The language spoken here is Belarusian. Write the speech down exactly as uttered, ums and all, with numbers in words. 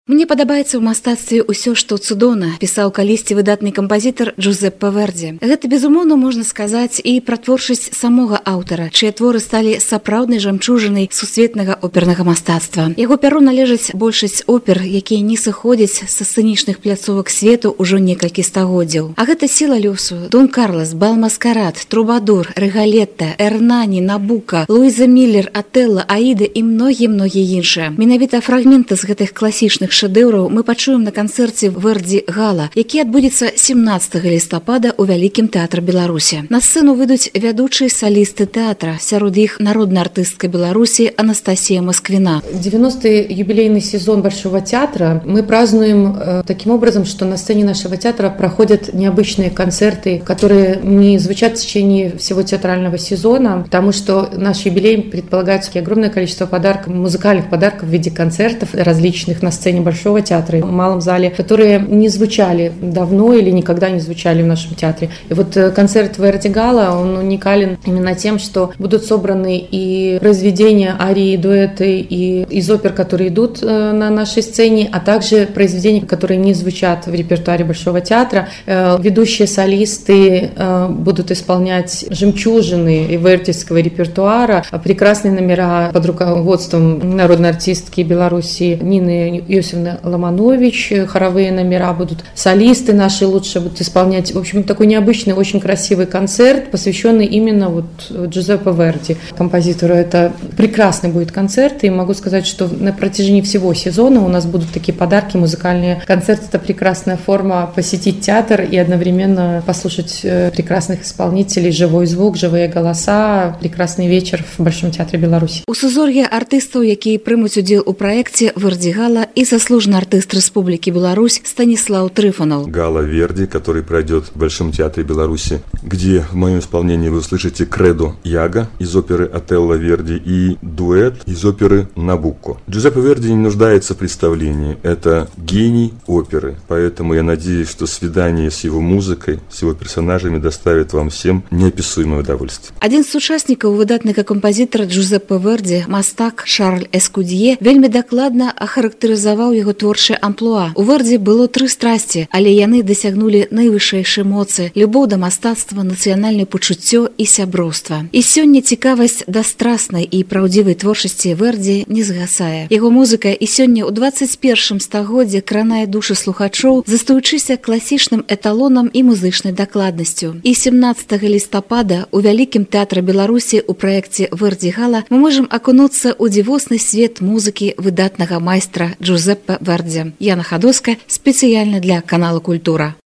Мне падабаецца ў мастацтве ўсё, што цудоўна, пісаў калісьці выдатны кампазітар Джузеппе Верді. Гэта, безумоўна, можна сказаць і пра творчасць самога аўтара, чыя творы сталі сапраўднай жамчужынай сусветнага опернага мастацтва. Яго пяру належаць большасць опер, якія не сыходзяць са сцэнічных пляцовак свету ўжо некалькі стагоддзяў. А гэта «Сіла лёсу», «Дон Карлас», «Бал-маскарад», «Трубадур», «Рэгалетта», «Эрнані», «Набука», «Луіза Міллер», «Атэлла», «Аіда» і многія-многія іншыя. Менавіта фрагменты з гэтых класічных шэдэўраў мы пачуем на канцэрце Верді Гала, які адбудзецца сямнаццатага лістапада ў Вялікім тэатры Беларусі. На сцэну выйдуць вядучыя салісты тэатра, сярод іх народная артыстка Беларусі Анастасия Москвина. девяностый юбилейный сезон Большого театра мы празднуем э, таким образом, что на сцене нашего театра проходят необычные концерты, которые не звучат в течение всего театрального сезона, потому что наш юбилей предполагает огромное количество подарков, музыкальных подарков в виде концертов различных на сцене Большого театра и в малом зале, которые не звучали давно или никогда не звучали в нашем театре. И вот концерт Верді Гала, он уникален именно тем, что будут собраны и произведения, арии, дуэты и из опер, которые идут на нашей сцене, а также произведения, которые не звучат в репертуаре Большого театра. Ведущие солисты будут исполнять жемчужины вердистского репертуара, прекрасные номера под руководством народной артистки Беларуси Нины Иосифовны Ломанович, хоровые номера будут, солисты наши лучше будут исполнять. В общем, такой необычный, очень красивый концерт, посвященный именно вот Джузеппе Верди, композитору. Это прекрасный будет концерт, и могу сказать, что на протяжении всего сезона у нас будут такие подарки, музыкальные концерты. Это прекрасная форма посетить театр и одновременно послушать прекрасных исполнителей, живой звук, живые голоса, прекрасный вечер в Большом театре Беларуси. У сузор'я артыстаў, якія прымуць удзел у праекце Верді Гала, и заслуженный артист Республики Беларусь Станислав Трифонов. Гала Верди, который пройдет в Большом театре Беларуси, где в моем исполнении вы услышите «Кредо Яга» из оперы «Отелло» Верди и дуэт из оперы «Набуко». Джузеппе Верди не нуждается в представлении. Это гений оперы. Поэтому я надеюсь, что свидание с его музыкой, с его персонажами доставит вам всем неописуемое удовольствие. Один з участников выдатнага композитора Джузеппе Верди, мастак Шарль Эскудье, вельмі дакладна ахарактарызаваў яго творчае амплуа. У Верді было тры страсці, але яны дасягнулі найвышэйшай моцы: любоў да мастацтва, нацыянальнае пачуццё і сяброўства. І сёння цікавасць да страснай і праўдзівай творчасці Верді не згасае. Яго музыка і сёння ў дваццаць першым стагоддзі кранае душы слухачоў, застаючыся класічным эталонам і музычнай дакладнасцю. І сямнаццатага лістапада у Вялікім тэатры Беларусі у праекце Верді Гала мы можам акунуцца ў дзівосны свет музыкі выдатнага майстра Джузеппе Верді. Яна Ходоска специально для канала «Культура».